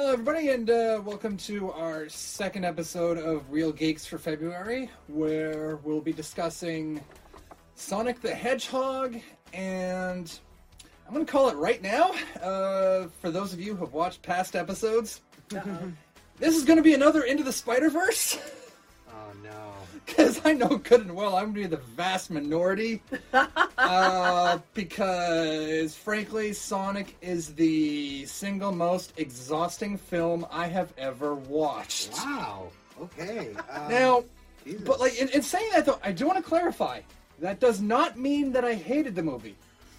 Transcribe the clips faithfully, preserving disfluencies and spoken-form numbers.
Hello, everybody, and uh, welcome to our second episode of Real Geeks for February, where we'll be discussing Sonic the Hedgehog, and I'm going to call it right now, uh, for those of you who have watched past episodes, uh-oh. This is going to be another Into the Spider-Verse. Oh, no. Because I know good and well I'm going to be the vast minority. uh, because, frankly, Sonic is the single most exhausting film I have ever watched. Wow. Okay. Um, now, Jesus. but like in, in saying that, though, I do want to clarify. That does not mean that I hated the movie.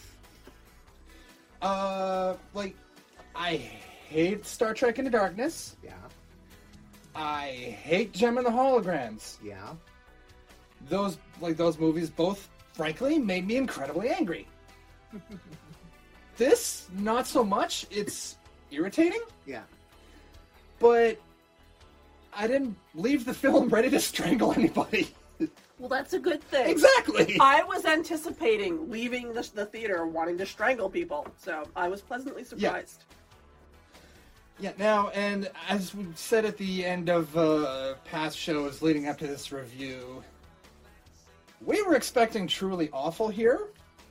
Uh, like, I hate Star Trek Into Darkness. Yeah. I hate Gem and the Holograms. Yeah. Those, like, those movies both, frankly, made me incredibly angry. This, not so much. It's irritating. Yeah. But I didn't leave the film ready to strangle anybody. Well, that's a good thing. Exactly. I was anticipating leaving the, the theater wanting to strangle people, so I was pleasantly surprised. Yeah. Yeah, now, and as we said at the end of uh, past shows leading up to this review, we were expecting truly awful here.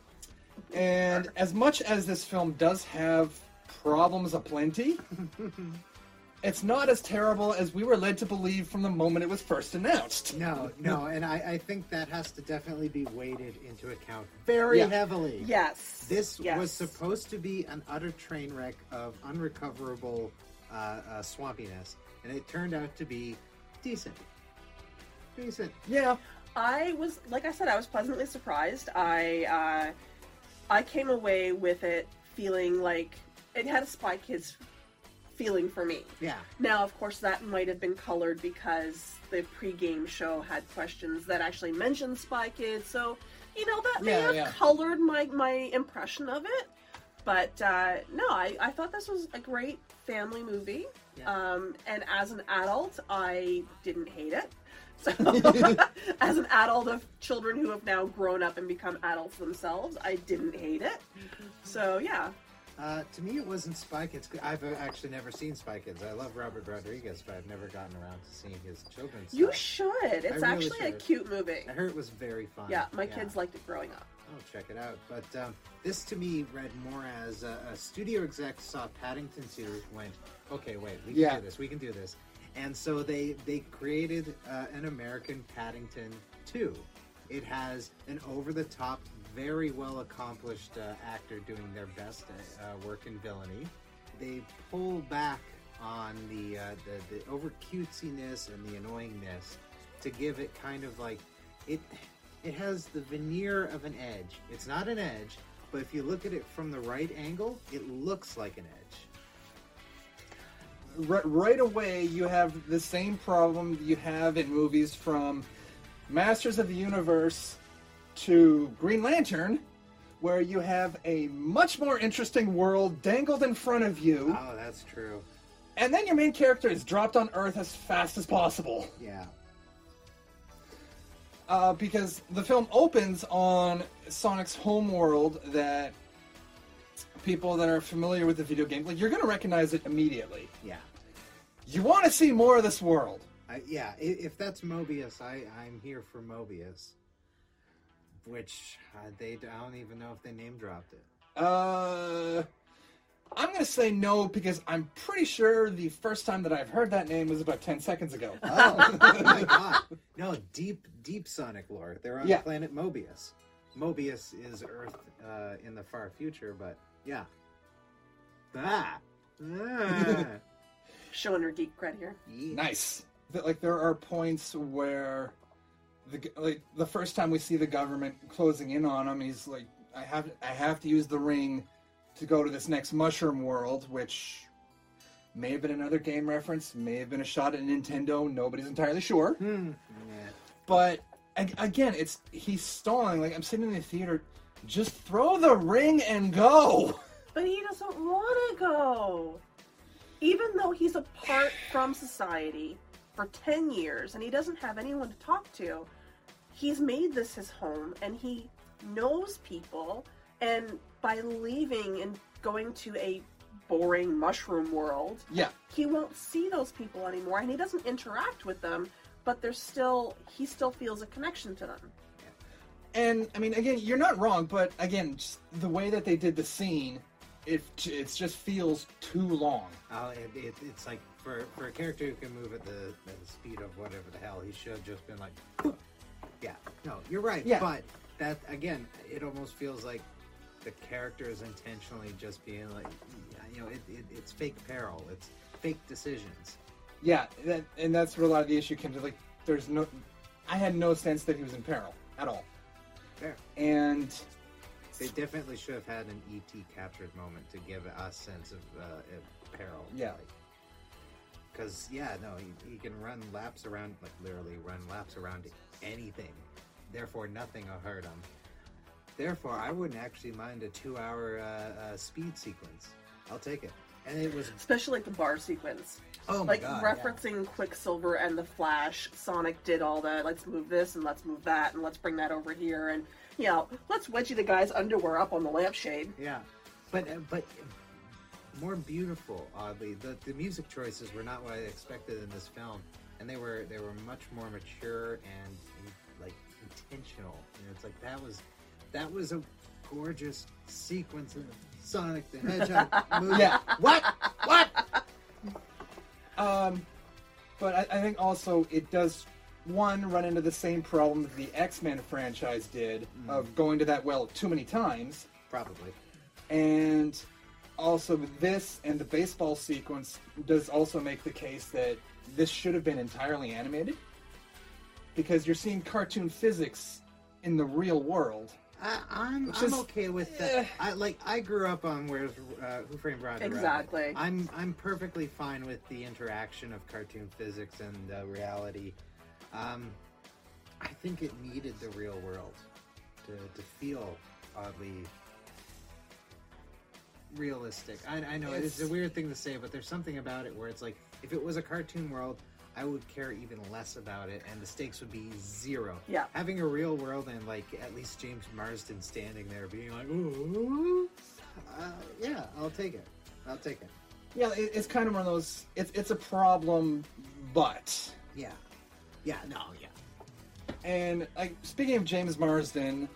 And as much as this film does have problems aplenty, it's not as terrible as we were led to believe from the moment it was first announced. No, no, and I, I think that has to definitely be weighted into account very Yeah. heavily. Yes. This yes. was supposed to be an utter train wreck of unrecoverable uh, uh, swampiness, and it turned out to be decent. Decent. Yeah. I was, like I said, I was pleasantly surprised. I, uh, I came away with it feeling like it had a Spy Kids feeling for me. Yeah. Now, of course, that might have been colored because the pregame show had questions that actually mentioned Spy Kids, so, you know, that may Yeah, have yeah. colored my, my impression of it. But, uh, no, I, I thought this was a great family movie. Yeah. Um, and as an adult, I didn't hate it. So, as an adult of children who have now grown up and become adults themselves, I didn't hate it. So, yeah. Uh, to me, it wasn't Spy Kids. I've actually never seen Spy Kids. I love Robert Rodriguez, but I've never gotten around to seeing his children's You stuff. should. It's really actually a should. cute movie. I heard it was very fun. Yeah, my kids liked it growing up. Oh, check it out. But um, this, to me, read more as uh, a studio exec saw Paddington two, went, okay, wait, we can Yeah. do this, we can do this. And so they, they created uh, an American Paddington two. It has an over-the-top, very well-accomplished uh, actor doing their best uh, work in villainy. They pull back on the, uh, the, the over-cutesiness and the annoyingness to give it kind of like... it. It has the veneer of an edge. It's not an edge, but if you look at it from the right angle, it looks like an edge. R- right away, you have the same problem you have in movies from Masters of the Universe to Green Lantern, where you have a much more interesting world dangled in front of you, Oh, that's true. and then your main character is dropped on Earth as fast as possible. Yeah. Uh, because the film opens on Sonic's home world that people that are familiar with the video game, like, you're going to recognize it immediately. Yeah. You want to see more of this world. I, yeah, i- if that's Mobius, I, I'm here for Mobius. Which, uh, they, I don't even know if they name dropped it. Uh, I'm going to say no because I'm pretty sure the first time that I've heard that name was about ten seconds ago. Oh, my god. No, deep, deep Sonic lore. They're on Yeah. the planet Mobius. Mobius is Earth uh, in the far future, but yeah. Ah. Ah. Showing her geek cred here. Yeah. Nice. Th- Like, there are points where the g- like the first time we see the government closing in on him, he's like, I have I have to use the ring to go to this next mushroom world, which may have been another game reference, may have been a shot at Nintendo, nobody's entirely sure. Hmm. Yeah. But ag- again, it's he's stalling. Like, I'm sitting in the theater, just throw the ring and go. But he doesn't want to go. Even though he's apart from society for ten years and he doesn't have anyone to talk to, he's made this his home and he knows people. And by leaving and going to a boring mushroom world. Yeah. He won't see those people anymore, and he doesn't interact with them, but there's still, he still feels a connection to them. And, I mean, again, you're not wrong, but, again, just the way that they did the scene, it, it just feels too long. Oh, it, it, it's like, for, for a character who can move at the, the speed of whatever the hell, he should have just been like, yeah, no, you're right, Yeah. but that, again, it almost feels like the character is intentionally just being like, you know, it, it, it's fake peril, it's fake decisions. Yeah, that, and that's where a lot of the issue comes to, like, there's no, I had no sense that he was in peril at all. Fair. And They definitely should have had an E T captured moment to give a sense of uh, peril. Yeah. Because, yeah, no, he, he can run laps around, like literally run laps around anything. Therefore, nothing will hurt him. Therefore, I wouldn't actually mind a two-hour uh, uh, speed sequence. I'll take it. And it was... Especially like the bar sequence. Oh my like god, referencing Quicksilver and the Flash. Sonic did all that. Let's move this and let's move that and let's bring that over here and, you know, let's wedgie the guy's underwear up on the lampshade. Yeah. But, uh, but more beautiful, oddly. The, the music choices were not what I expected in this film. And they were they were much more mature and, like, intentional. You know, it's like, that was... That was a gorgeous sequence of Sonic the Hedgehog movie. Yeah. What? What? Um, but I, I think also it does, one, run into the same problem that the X-Men franchise did Mm. of going to that well too many times. Probably. And also this and the baseball sequence does also make the case that this should have been entirely animated. Because you're seeing cartoon physics in the real world. I, I'm Which I'm is- okay with eh. that. I like I grew up on where's uh, Who Framed Roger Rabbit. Exactly. I'm I'm perfectly fine with the interaction of cartoon physics and uh, reality. Um, I think it needed the real world to to feel oddly realistic. I, I know it's, It's- a weird thing to say, but there's something about it where it's like if it was a cartoon world, I would care even less about it, and the stakes would be zero. Yeah. Having a real world and, like, at least James Marsden standing there being like, ooh, uh, yeah, I'll take it. I'll take it. Yeah, it, it's kind of one of those, it's, it's a problem, but... Yeah. Yeah, no, yeah. And, like, speaking of James Marsden,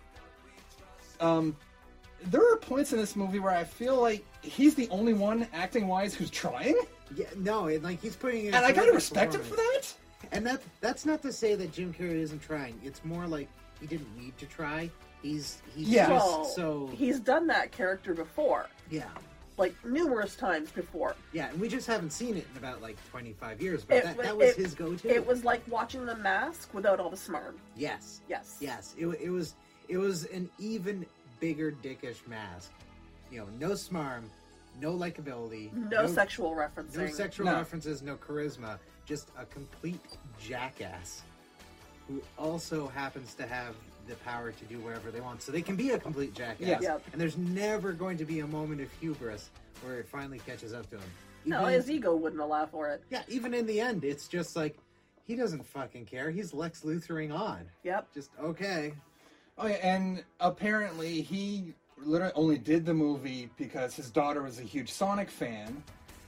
um, there are points in this movie where I feel like he's the only one, acting-wise, who's trying. Yeah, no, it, like, he's putting in And a I kind of terrific respect him for performance. that. And that that's not to say that Jim Carrey isn't trying. It's more like he didn't need to try. He's, he's Yeah. just Well, so... he's done that character before. Yeah. Like, numerous times before. Yeah, and we just haven't seen it in about, like, twenty-five years, but It that, wa- that was it- his go-to. It was like watching The Mask without all the smarm. Yes. Yes. Yes, it, wa- it was it was an even bigger dickish mask. You know, no smarm, no likability, No, sexual referencing. no sexual No. references, no charisma, just a complete jackass who also happens to have the power to do whatever they want. So they can be a complete jackass. Yeah. Yep. And there's never going to be a moment of hubris where it finally catches up to him. No, Even- his ego wouldn't allow for it. yeah, even in the end, it's just like, he doesn't fucking care. He's Lex Luthering on. Yep. Just, okay. Oh, yeah, and apparently he literally only did the movie because his daughter was a huge Sonic fan,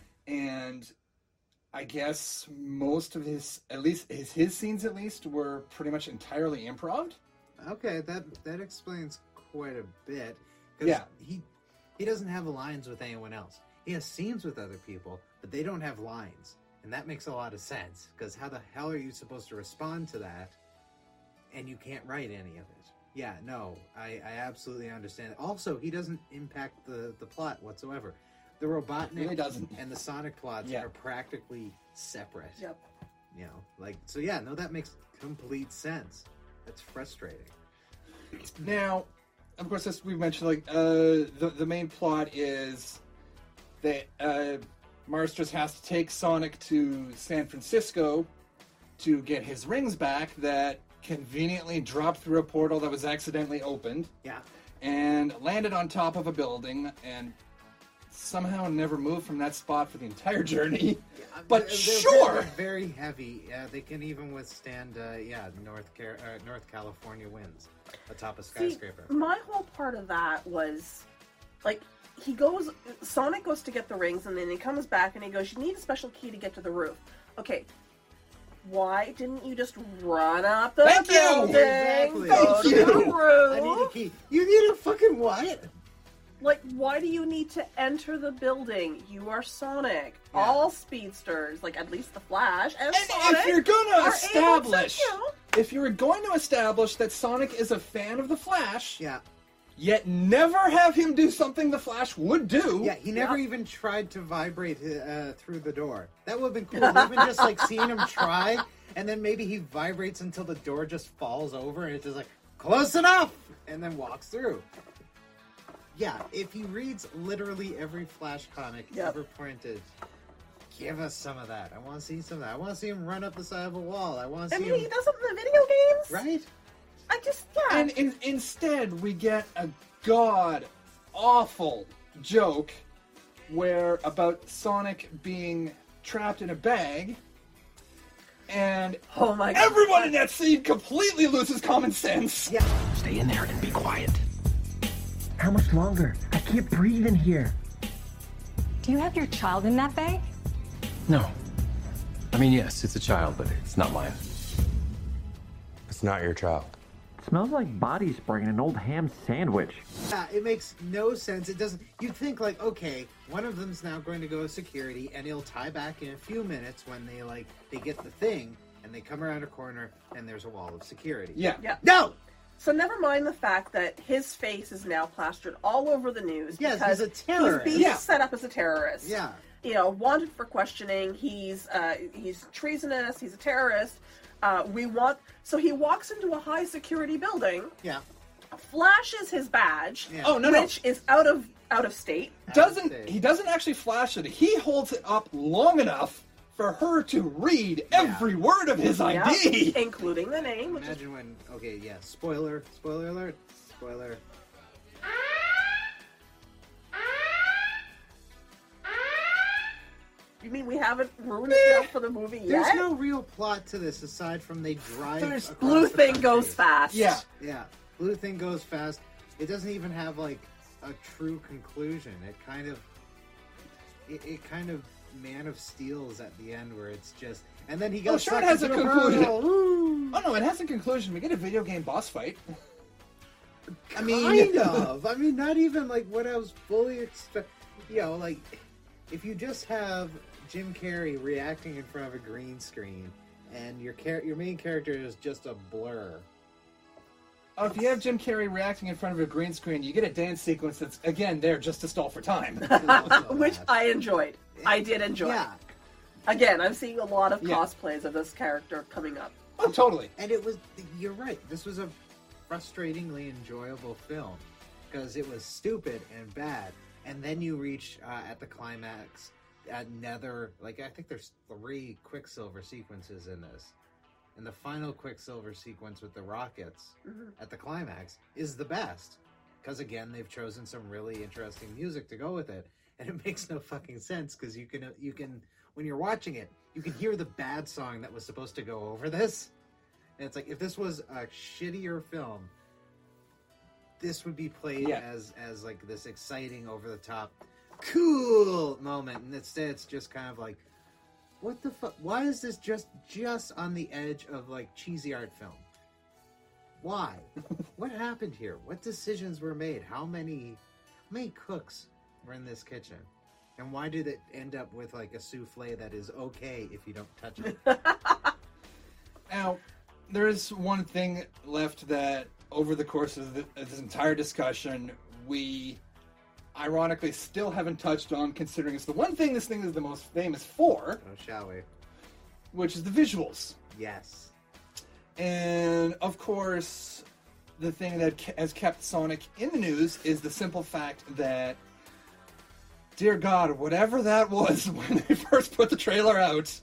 and I guess most of his, at least his his scenes at least, were pretty much entirely improv. Okay, that that explains quite a bit. 'Cause Yeah. he he doesn't have lines with anyone else. He has scenes with other people, but they don't have lines, and that makes a lot of sense. Because how the hell are you supposed to respond to that, and you can't write any of it? Yeah, no, I, I absolutely understand. Also, he doesn't impact the the plot whatsoever. The Robotnik Really doesn't. and the Sonic plots Yeah. are practically separate. Yep. You know, like so. Yeah, no, that makes complete sense. That's frustrating. Now, of course, as we mentioned, like uh, the the main plot is that uh, Mars just has to take Sonic to San Francisco to get his rings back that conveniently dropped through a portal that was accidentally opened Yeah. and landed on top of a building and somehow never moved from that spot for the entire journey. But They're- they're sure! very, very heavy. Yeah, they can even withstand. Uh, yeah, North Car- uh, North California winds atop a See, skyscraper. my whole part of that was, like, he goes, Sonic goes to get the rings, and then he comes back and he goes, you need a special key to get to the roof. Okay, why didn't you just run up the Thank you! building, Exactly. go Thank to you! the roof? I need a key. You need a fucking what? Like, why do you need to enter the building? You are Sonic. Yeah. All speedsters, like at least the Flash and, And Sonic, if you're gonna are establish, able to, you know, if you're going to establish that Sonic is a fan of the Flash, Yeah. yet never have him do something the Flash would do. Yeah, he never Yeah. even tried to vibrate uh, through the door. That would have been cool. Even just like seeing him try, and then maybe he vibrates until the door just falls over, and it's just like close enough, and then walks through. Yeah, if he reads literally every Flash comic Yep. ever printed, give us some of that. I want to see some of that. I want to see him run up the side of a wall. I want to I see mean, he him. does it in the video games. Right? I just, yeah. And in, instead, we get a god awful joke where about Sonic being trapped in a bag, and oh my god. everyone in that scene completely loses common sense. Yeah. Stay in there and be quiet. How much longer? I can't breathe in here. Do you have your child in that bag? No. I mean, yes, it's a child, but it's not mine. It's not your child. Smells like body spray in an old ham sandwich. Yeah, it makes no sense. It doesn't. You'd think like, okay, one of them's now going to go to security, and it'll tie back in a few minutes when they like they get the thing, and they come around a corner, and there's a wall of security. Yeah. Yeah. No. So never mind the fact that his face is now plastered all over the news Yes, because he's a terrorist. being Yeah. set up as a terrorist. Yeah. You know, wanted for questioning. He's uh, he's treasonous. He's a terrorist. Uh, we want. So he walks into a high security building, Yeah. flashes his badge, Yeah. Oh, no, no. which is out of out of state. Doesn't I'd say- he doesn't actually flash it. He holds it up long enough for her to read every word of his I D. Yeah, including the name, which is Imagine when. Okay, yeah. Spoiler. Spoiler alert. Spoiler. you mean we haven't ruined it now for the movie There's yet? no real plot to this aside from they drive. There's- across Blue the thing country. goes fast. Yeah. Yeah, blue thing goes fast. It doesn't even have like a true conclusion. It kind of, it, it kind of Man of Steel's at the end where it's just, and then he Oh, goes. sure, it sucked has a into the conclusion. portal. Woo! Oh no, it has a conclusion. We get a video game boss fight. I mean, Kind of. I mean, not even like what I was fully expect. You know, like if you just have Jim Carrey reacting in front of a green screen, and your char- your main character is just a blur. Oh, if you have Jim Carrey reacting in front of a green screen, you get a dance sequence that's again there just to stall for time. Which I enjoyed. I did enjoy. Yeah, Again, I'm seeing a lot of Yeah. cosplays of this character coming up. Oh, totally. and it was. You're right. This was a frustratingly enjoyable film because it was stupid and bad, and then you reach uh, at the climax at Nether. Like I think there's three Quicksilver sequences in this. And the final Quicksilver sequence with the rockets Mhm. at the climax is the best. Because again, they've chosen some really interesting music to go with it. And it makes no fucking sense because you can, you can, when you're watching it, you can hear the bad song that was supposed to go over this. And it's like, if this was a shittier film, this would be played Yeah. as, as like this exciting, over the top, cool moment. And instead it's just kind of like, what the fuck? Why is this just just on the edge of like cheesy art film? Why? What happened here? What decisions were made? How many how many cooks were in this kitchen? And why did it end up with like a souffle that is okay if you don't touch it? Now, there is one thing left that over the course of, the, of this entire discussion, we ironically still haven't touched on, considering it's the one thing this thing is the most famous for, Oh, shall we? which is the visuals. Yes. And of course, the thing that ke- has kept Sonic in the news is the simple fact that, dear God, whatever that was when they first put the trailer out,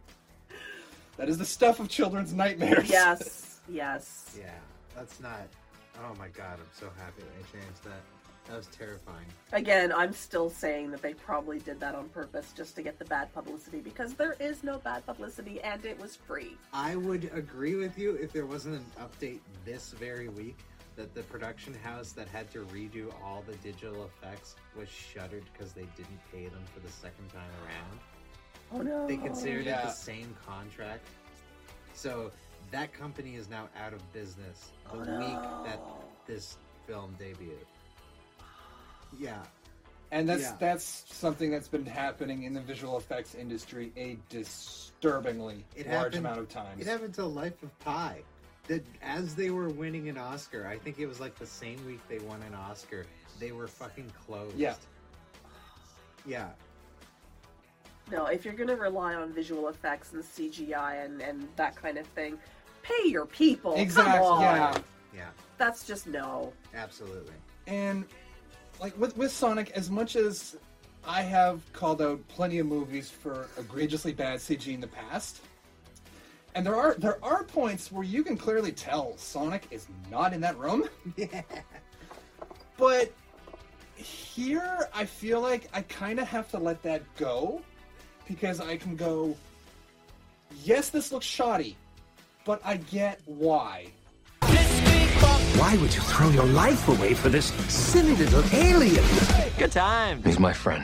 that is the stuff of children's nightmares. Yes, yes. Yeah. That's not. Oh my god! I'm so happy they changed that. That was terrifying. Again, I'm still saying that they probably did that on purpose just to get the bad publicity because there is no bad publicity and it was free. I would agree with you if there wasn't an update this very week that the production house that had to redo all the digital effects was shuttered because they didn't pay them for the second time around. Oh no. They considered Yeah. it the same contract. So that company is now out of business the Oh, week no. that this film debuted. Yeah. And that's Yeah. that's something that's been happening in the visual effects industry a disturbingly It large happened- amount of times. It happened to Life of Pi. That as they were winning an Oscar, I think it was like the same week they won an Oscar, they were fucking closed. Yeah. Yeah. No, if you're gonna rely on visual effects and C G I and, and that kind of thing, pay your people. Exactly. Come on. Yeah. Yeah. That's just no. Absolutely. And like with with Sonic, as much as I have called out plenty of movies for egregiously bad C G in the past, and there are there are points where you can clearly tell Sonic is not in that room. Yeah. But here, I feel like I kind of have to let that go because I can go, yes, this looks shoddy, but I get why. Why would you throw your life away for this silly little alien? Good time. He's my friend.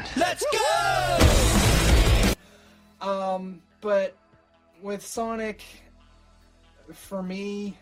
Um, but with Sonic, for me,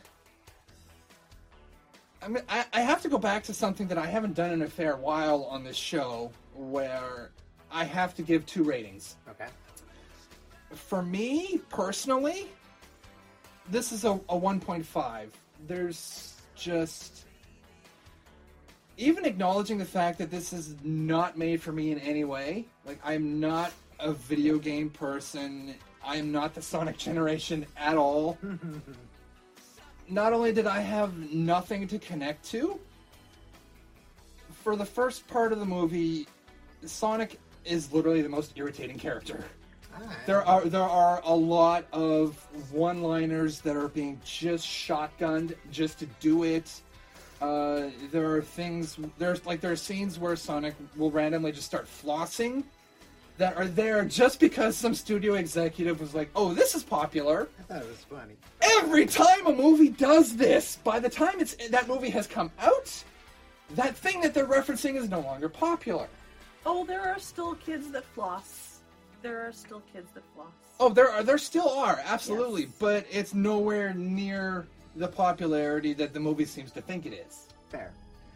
I mean, I, I have to go back to something that I haven't done in a fair while on this show, where I have to give two ratings. Okay. For me, personally, this is a, a one point five. There's just... Even acknowledging the fact that this is not made for me in any way, like, I'm not a video game person, I am not the Sonic generation at all. Not only did I have nothing to connect to, for the first part of the movie, Sonic is literally the most irritating character. There are there are a lot of one-liners that are being just shotgunned just to do it. Uh, there are things there's like there are scenes where Sonic will randomly just start flossing that are there just because some studio executive was like, "Oh, this is popular." I thought it was funny. Every time a movie does this, by the time it's that movie has come out, that thing that they're referencing is no longer popular. Oh, there are still kids that floss. There are still kids that floss. Oh, there are, there still are, absolutely, Yes. but it's nowhere near the popularity that the movie seems to think it is. Fair.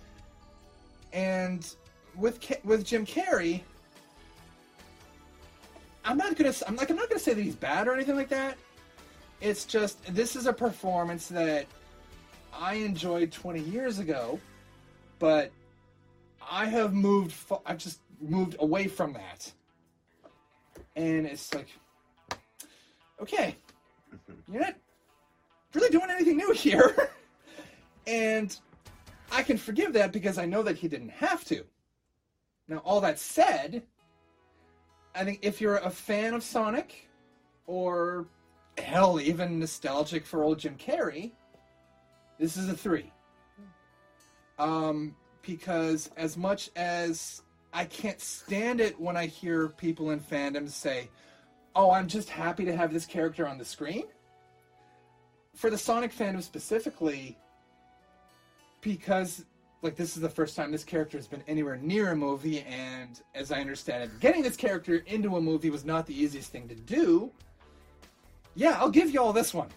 And with Ca- with Jim Carrey, I'm not gonna I'm like I'm not gonna say that he's bad or anything like that. It's just this is a performance that I enjoyed twenty years ago, but I have moved. Fa- I've just moved away from that. And it's like, okay, you're not really doing anything new here. And I can forgive that because I know that he didn't have to. Now, all that said, I think if you're a fan of Sonic, or hell, even nostalgic for old Jim Carrey, this is a three. Um, because as much as I can't stand it when I hear people in fandoms say, "Oh, I'm just happy to have this character on the screen." For the Sonic fandom specifically, because like this is the first time this character has been anywhere near a movie, and as I understand it, getting this character into a movie was not the easiest thing to do. Yeah, I'll give you all this one.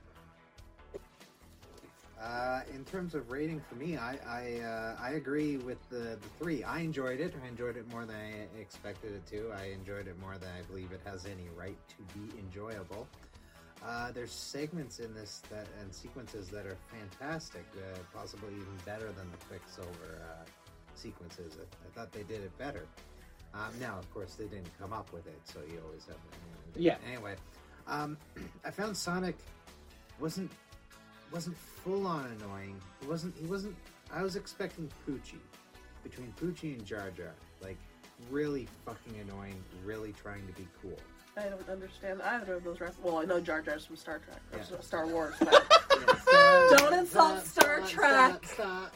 Uh, in terms of rating for me, I I, uh, I agree with the, the three. I enjoyed it. I enjoyed it more than I expected it to. I enjoyed it more than I believe it has any right to be enjoyable. Uh, there's segments in this that and sequences that are fantastic, uh, possibly even better than the Quicksilver uh, sequences. I, I thought they did it better. Um, now, of course, they didn't come up with it, so you always have. Yeah. Anyway, um, I found Sonic wasn't wasn't full on annoying. He wasn't. He wasn't. I was expecting Poochie, between Poochie and Jar Jar, like really fucking annoying, really trying to be cool. I don't understand either of those references. Well, I know Jar Jar's from Star Trek or Yeah. Star Wars. But don't insult Star Trek. Stop, stop. Don't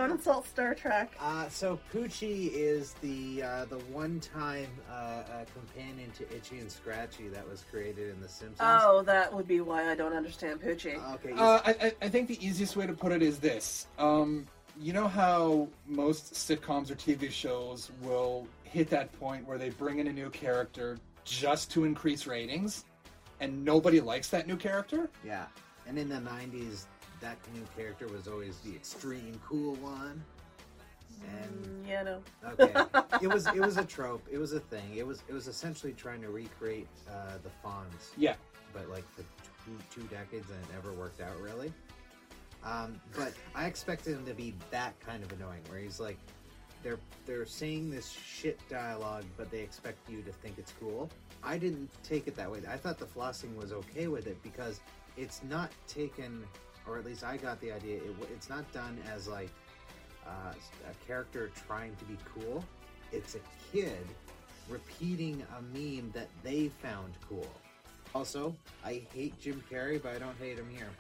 Don't insult Star Trek. Uh, so Poochie is the uh, the one-time uh, uh, companion to Itchy and Scratchy that was created in The Simpsons. Oh, that would be why I don't understand Poochie. Okay. Uh, I, I- I think the easiest way to put it is this. Um, you know how most sitcoms or T V shows will hit that point where they bring in a new character just to increase ratings, and nobody likes that new character? Yeah. And in the nineties, that new character was always the extreme cool one. And Mm, yeah, no. okay, it was it was a trope. It was a thing. It was it was essentially trying to recreate uh, the Fonz, Yeah. but like for two, two decades, and it never worked out really. Um, but I expected him to be that kind of annoying, where he's like, they're they're saying this shit dialogue, but they expect you to think it's cool. I didn't take it that way. I thought the flossing was okay with it because it's not taken, or at least I got the idea. It, it's not done as like uh, a character trying to be cool. It's a kid repeating a meme that they found cool. Also, I hate Jim Carrey, but I don't hate him here.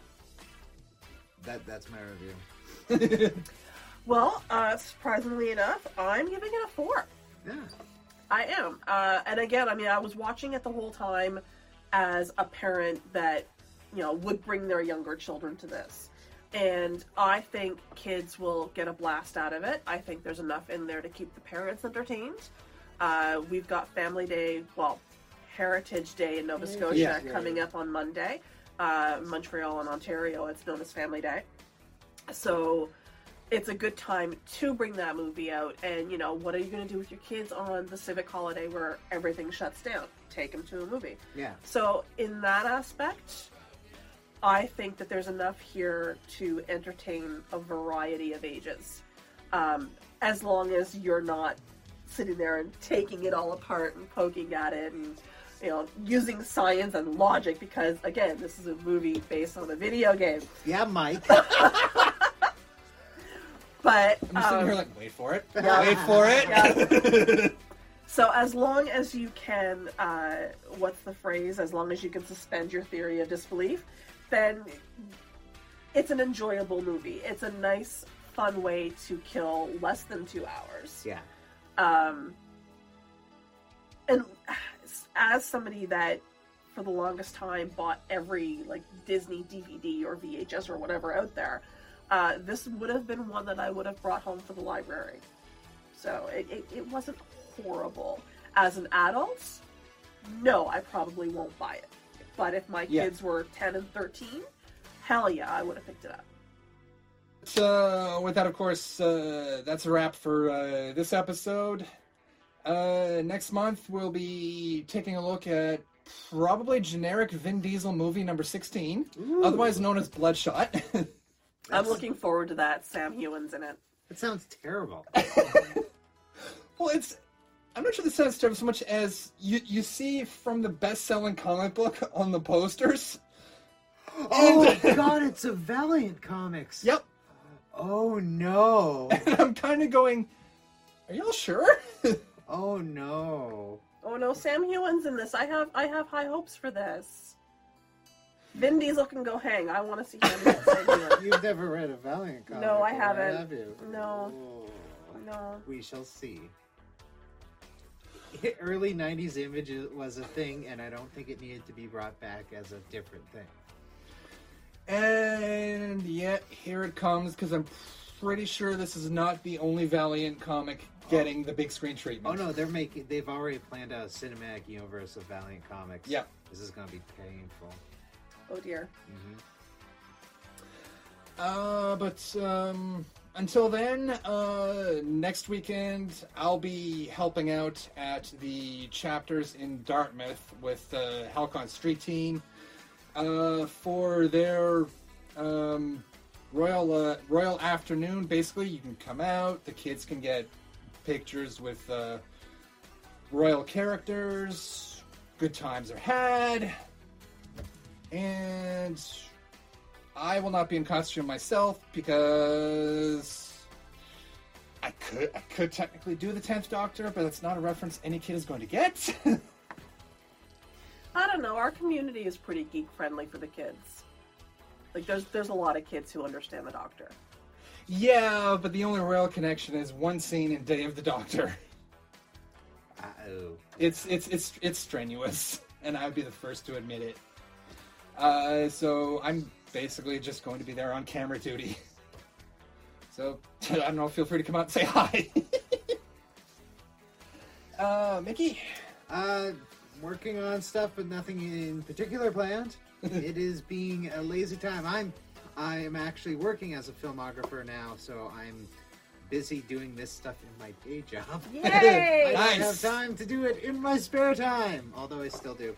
That that's my review. Well, uh, surprisingly enough, I'm giving it a four. Yeah. I am. Uh, and again, I mean, I was watching it the whole time as a parent that, you know, would bring their younger children to this. And I think kids will get a blast out of it. I think there's enough in there to keep the parents entertained. Uh, we've got Family Day, well, Heritage Day in Nova Scotia Yeah. coming up on Monday. Uh, Montreal and Ontario, it's known as Family Day. So it's a good time to bring that movie out. And, you know, what are you going to do with your kids on the civic holiday where everything shuts down? Take them to a movie. Yeah. So in that aspect, I think that there's enough here to entertain a variety of ages. Um, as long as you're not sitting there and taking it all apart and poking at it and, you know, using science and logic, because, again, this is a movie based on a video game. Yeah, Mike. But I'm sitting um, here like, wait for it. yeah. Wait for it. Yeah. So as long as you can, uh, what's the phrase? As long as you can suspend your theory of disbelief, then it's an enjoyable movie. It's a nice, fun way to kill less than two hours. Yeah. Um, and as somebody that, for the longest time, bought every like Disney D V D or V H S or whatever out there, uh, this would have been one that I would have brought home for the library. So it, it, it wasn't horrible. As an adult, no, I probably won't buy it. But if my Yeah. kids were ten and thirteen, hell yeah, I would have picked it up. So, with that, of course, uh, that's a wrap for uh, this episode. Uh, next month, we'll be taking a look at probably generic Vin Diesel movie number sixteen, Ooh. otherwise known as Bloodshot. I'm looking forward to that. Sam Hewen's in it. It sounds terrible. Well, it's... I'm not sure this sounds terrible so much as you, you see from the best-selling comic book on the posters. Oh, God, it's a Valiant Comics. Yep. Oh, no. And I'm kind of going, are y'all sure? Oh, no. Oh no, Sam Hewen's in this. I have I have high hopes for this. Vin Diesel can go hang. I want to see him get Sam Hewen. You've never read a Valiant comic, No, I or haven't. Have you? No. Oh. No. We shall see. Early nineties image was a thing, and I don't think it needed to be brought back as a different thing. And yet, here it comes, because I'm pretty sure this is not the only Valiant comic getting the big screen Oh treatment. no, they're making. They've already planned out a cinematic universe of Valiant Comics. Yep. This is going to be painful. Oh dear. Mm-hmm. Uh, but um, until then, uh, next weekend I'll be helping out at the chapters in Dartmouth with the Halcon Street Team uh, for their um, Royal uh, Royal Afternoon. Basically, you can come out. The kids can get pictures with uh, royal characters. Good times are had, and I will not be in costume myself because I could I could technically do the tenth Doctor, but that's not a reference any kid is going to get. I don't know. Our community is pretty geek friendly for the kids. Like there's there's a lot of kids who understand the Doctor. Yeah, but the only real connection is one scene in Day of the Doctor. Uh-oh. It's it's it's it's strenuous, and I'd be the first to admit it. Uh, so I'm basically just going to be there on camera duty. So I don't know. Feel free to come out and say hi. uh, Mickey. Uh, working on stuff, but nothing in particular planned. It is being a lazy time. I'm I am actually working as a filmographer now, so I'm busy doing this stuff in my day job. Yay! I Nice. don't have time to do it in my spare time, although I still do.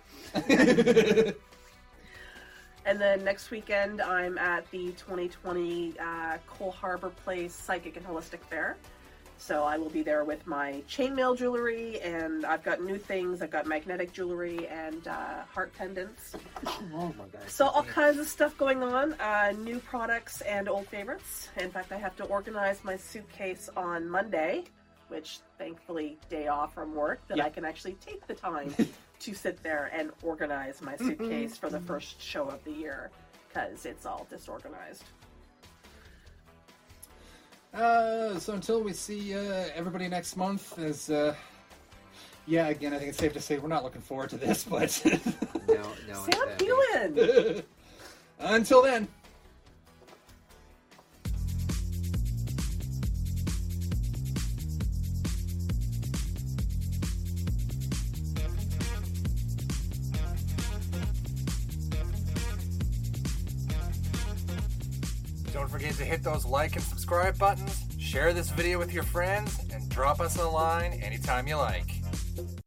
And then next weekend, I'm at the twenty twenty uh, Cole Harbor Place Psychic and Holistic Fair. So I will be there with my chainmail jewelry, and I've got new things. I've got magnetic jewelry and uh, heart pendants. Oh my god. So all kinds of stuff going on, uh, new products and old favorites. In fact, I have to organize my suitcase on Monday, which thankfully day off from work, that Yeah. I can actually take the time to sit there and organize my suitcase for the first show of the year, because it's all disorganized. Uh, so until we see uh, everybody next month, is uh, yeah, again, I think it's safe to say we're not looking forward to this, but No, no. Sam exactly. Hewen! until then. Don't forget to hit those like and subscribe buttons, share this video with your friends, and drop us a line anytime you like.